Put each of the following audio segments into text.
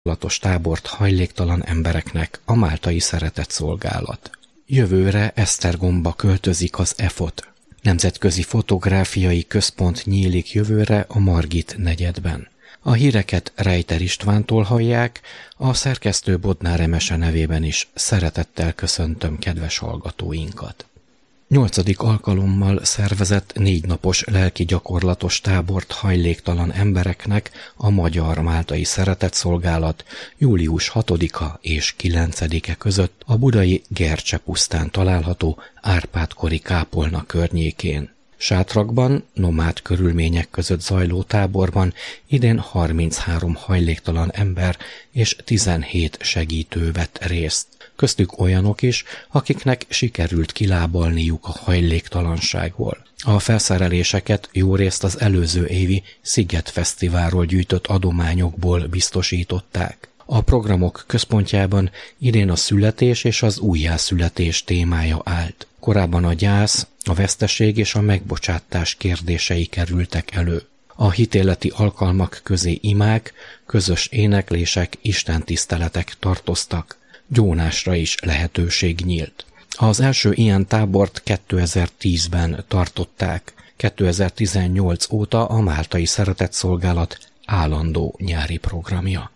gyakorlatos tábort hajléktalan embereknek a Máltai Szeretetszolgálat. Jövőre Esztergomba költözik az EFOT. Nemzetközi Fotográfiai Központ nyílik jövőre a Margit negyedben. A híreket Rejter Istvántól hallják, a szerkesztő Bodnár Emese nevében is szeretettel köszöntöm kedves hallgatóinkat. 8. alkalommal szervezett 4 napos lelki gyakorlatos tábort hajléktalan embereknek a Magyar Máltai Szeretetszolgálat július 6-a és 9-e között a budai Gercse pusztán található Árpád-kori kápolna környékén. Sátrakban, nomád körülmények között zajló táborban idén 33 hajléktalan ember és 17 segítő vett részt. Köztük olyanok is, akiknek sikerült kilábalniuk a hajléktalanságból. A felszereléseket jórészt az előző évi Sziget Fesztiválról gyűjtött adományokból biztosították. A programok központjában idén a születés és az újjászületés témája állt. Korábban a gyász, a veszteség és a megbocsátás kérdései kerültek elő. A hitéleti alkalmak közé imák, közös éneklések, istentiszteletek tartoztak. Gyónásra is lehetőség nyílt. Az első ilyen tábort 2010-ben tartották. 2018 óta a Máltai Szeretetszolgálat állandó nyári programja.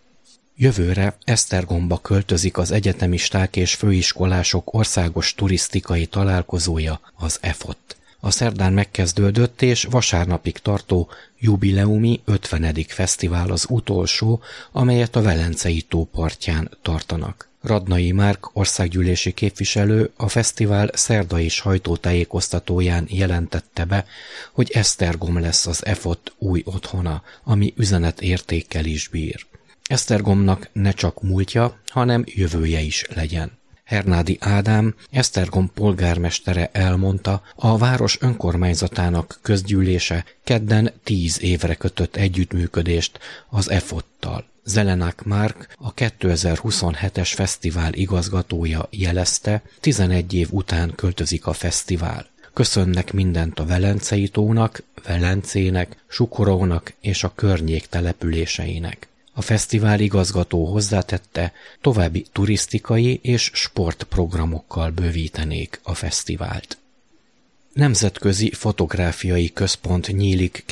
Jövőre Esztergomba költözik az egyetemisták és főiskolások országos turisztikai találkozója, az EFOT. A szerdán megkezdődött és vasárnapig tartó jubileumi 50. fesztivál az utolsó, amelyet a Velencei tó partján tartanak. Radnai Márk országgyűlési képviselő a fesztivál szerdai sajtótájékoztatóján jelentette be, hogy Esztergom lesz az EFOT új otthona, ami üzenetértékkel is bír. Esztergomnak ne csak múltja, hanem jövője is legyen. Hernádi Ádám, Esztergom polgármestere elmondta, a város önkormányzatának közgyűlése kedden 10 évre kötött együttműködést az EFOT-tal. Zelenák Márk, a 2027-es fesztivál igazgatója jelezte, 11 év után költözik a fesztivál. Köszönnek mindent a Velencei tónak, Velencének, Sukorónak és a környék településeinek. A fesztivál igazgató hozzátette, további turisztikai és sportprogramokkal bővítenék a fesztivált. Nemzetközi Fotográfiai Központ nyílik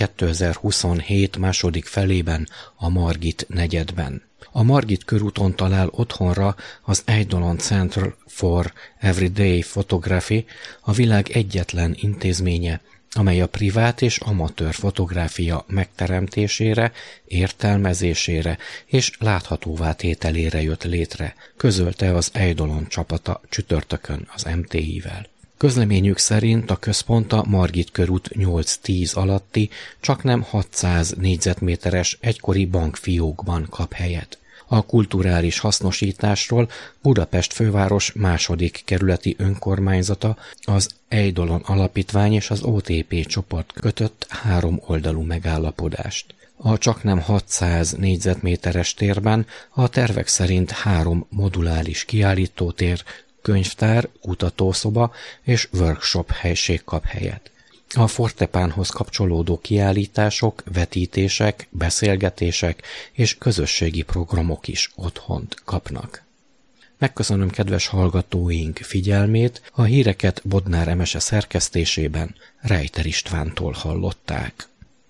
2027 második felében a Margit negyedben. A Margit körúton talál otthonra az Eidolon Center for Everyday Photography, a világ egyetlen intézménye, amely a privát és amatőr fotográfia megteremtésére, értelmezésére és láthatóvá tételére jött létre, közölte az Eidolon csapata csütörtökön az MTI-vel. Közleményük szerint a központ a Margit körút 8-10 alatti, csaknem 600 négyzetméteres egykori bankfiókban kap helyet. A kulturális hasznosításról Budapest főváros második kerületi önkormányzata, az Eidolon Alapítvány és az OTP csoport kötött 3 oldalú megállapodást. A csaknem 600 négyzetméteres térben a tervek szerint 3 moduláris kiállítótér, könyvtár, kutatószoba és workshop helység kap helyet. A fortepánhoz kapcsolódó kiállítások, vetítések, beszélgetések és közösségi programok is otthont kapnak. Megköszönöm kedves hallgatóink figyelmét, a híreket Bodnár Emese szerkesztésében Rejter Istvántól hallották.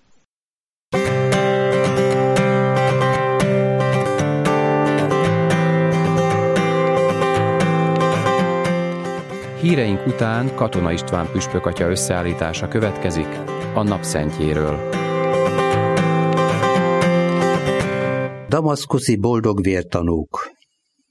Híreink után Katona István püspökatya összeállítása következik a napszentjéről. Damaszkuszi boldog vértanúk.